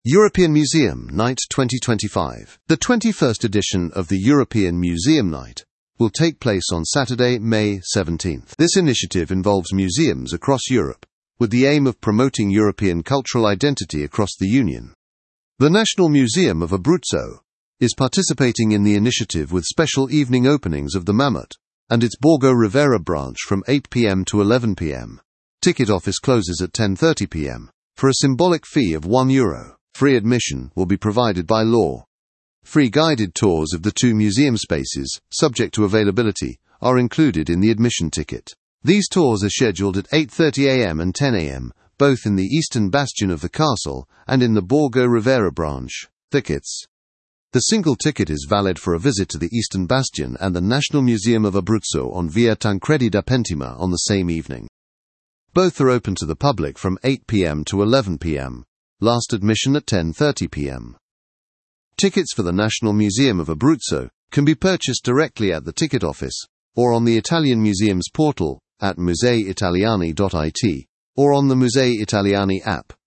European Museum Night 2025. The 21st edition of the European Museum Night will take place on Saturday, May 17th. This initiative involves museums across Europe, with the aim of promoting European cultural identity across the Union. The National Museum of Abruzzo is participating in the initiative with special evening openings of the Mammut and its Borgo Rivera branch from 8 p.m. to 11 p.m. Ticket office closes at 10:30 p.m. for a symbolic fee of €1. Free admission will be provided by law. Free guided tours of the two museum spaces, subject to availability, are included in the admission ticket. These tours are scheduled at 8:30 a.m. and 10 a.m., both in the eastern bastion of the castle and in the Borgo Rivera branch. Tickets. The single ticket is valid for a visit to the Eastern Bastion and the National Museum of Abruzzo on Via Tancredi da Pentima on the same evening. Both are open to the public from 8 p.m. to 11 p.m. Last admission at 10:30 p.m. Tickets for the National Museum of Abruzzo can be purchased directly at the ticket office or on the Italian Museum's portal at museitaliani.it or on the Musei Italiani app.